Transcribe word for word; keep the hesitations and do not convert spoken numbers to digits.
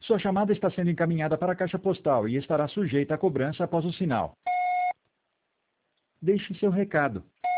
Sua chamada está sendo encaminhada para a caixa postal e estará sujeita a cobrança após o sinal. Deixe seu recado.